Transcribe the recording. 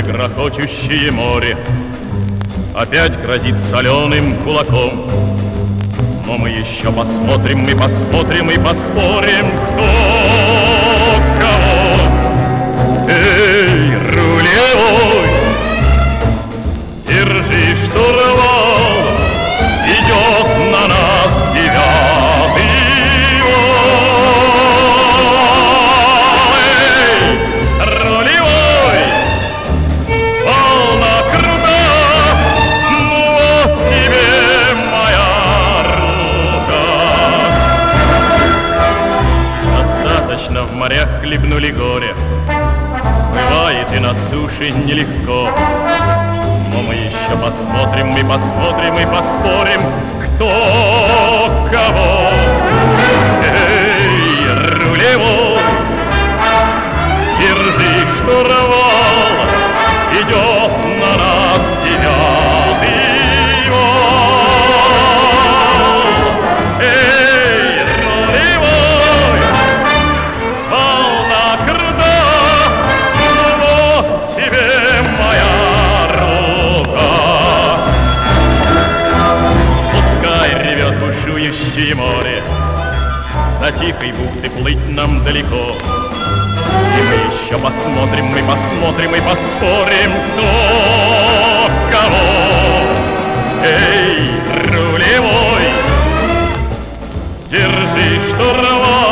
грохочущее море опять грозит соленым кулаком. Но мы еще посмотрим, мы посмотрим и поспорим, кто кого. Эй, рулевой, держи штурвал, идет на нас 9-й вал. Эй, рулевой, волна крута, вот тебе моя рука. Достаточно в морях хлебнули горе, бывает и на суше нелегко. Но мы еще посмотрим, мы посмотрим и поспорим, кто кого. Эй, рулевой, держи штурвал, идет на нас 9-й вал. Эй, рулевой, волна крута, вот тебе моя рука. Пускай ревет бушующее море, до тихой бухты плыть нам далеко. И мы еще посмотрим, мы посмотрим и поспорим, кто кого. Эй, рулевой, держи штурвал,